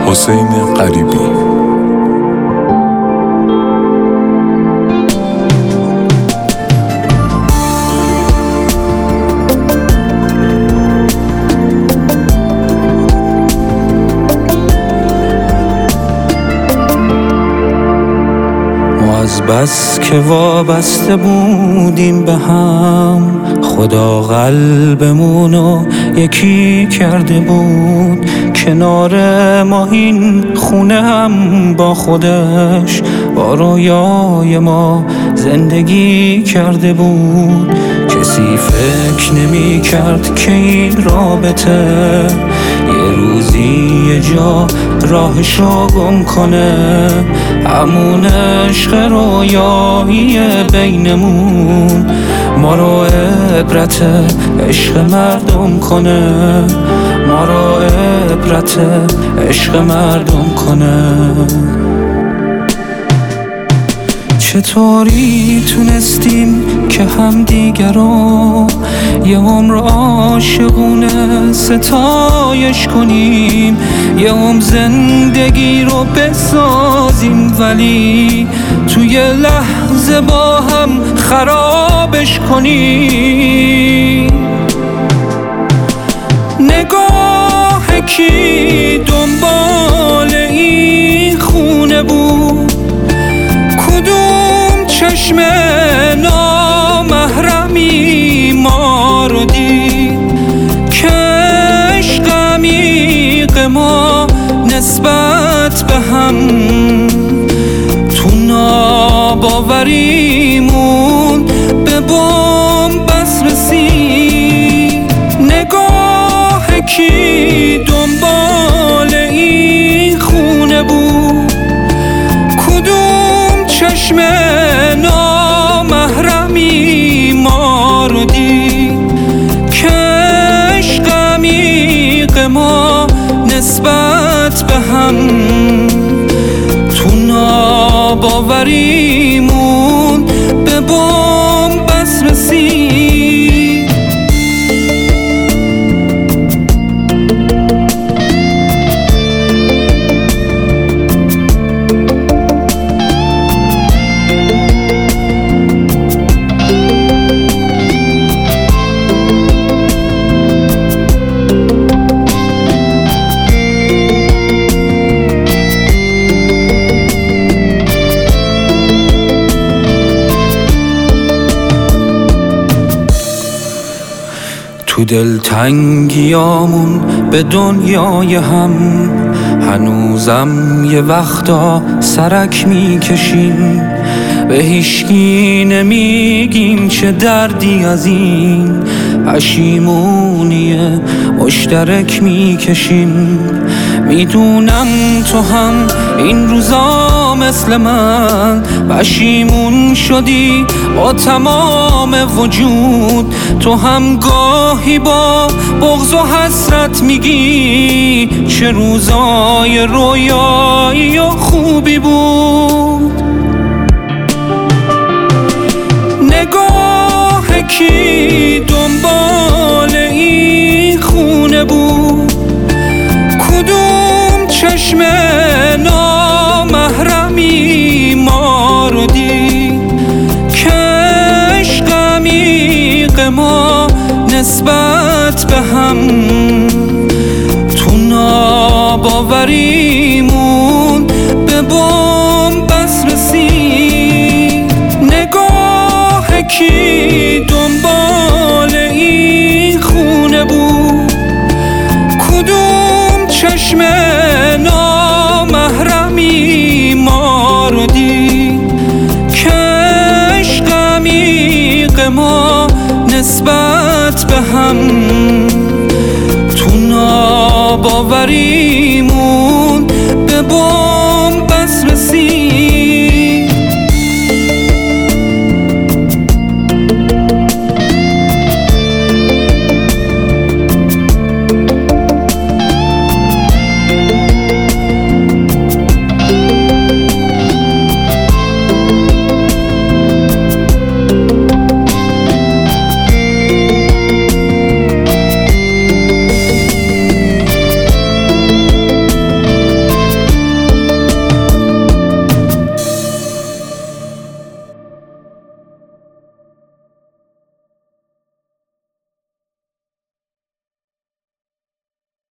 حسین قریبی. از بس که وابسته بودیم به هم، خدا قلبمونو یکی کرده بود. کنار ما این خونه هم با خودش با رویای ما زندگی کرده بود. کسی فکر نمی کرد که این رابطه یه روزی یه جا راهشو گم کنه. همون عشق رویایی بینمون ما رو عبرت عشق مردم کنه، ما رو عبرت عشق مردم کنه. چطوری تونستیم که همدیگر رو یه عمر عاشقونه ستایش کنیم، یه عمر زندگی رو بسازیم ولی توی لحظه با هم خرابش کنیم. نگاه کی دنبال این خونه بود؟ کدوم چشم نامحرمی ما رو دید که عشق عمیق ما نسبت به هم تو ناباوریمون به بنبست رسید. نگاه کی دنبال این خونه بود؟ کدوم چشم نامحرمی ما رو دید که عشق عمیق ما نسبت به هم تو ناباوریمون به بنبست رسید. تو دلتنگیامون به دنیای هم هنوزم یه وقتا سرک میکشیم، به هیچکی نمیگیم چه دردی از این پشیمونی مشترک میکشیم. میدونم تو هم این روزا مثل من پشیمون شدی با تمام وجود. تو هم گاهی با بغض و حسرت میگی چه روزای رویایی و خوبی بود. نگاه کی دنبال این خونه بود؟ کدوم چشم نامحرمی ما رو دید که عشق عمیق ما نسبت به هم تو ناباوریمون به بنبست رسید. نگاه کی دنبال این خونه بود؟ کدوم چشم نامحرمی ما رو دید که عشق عمیق ما نسبت به هم تو ناباوریمون به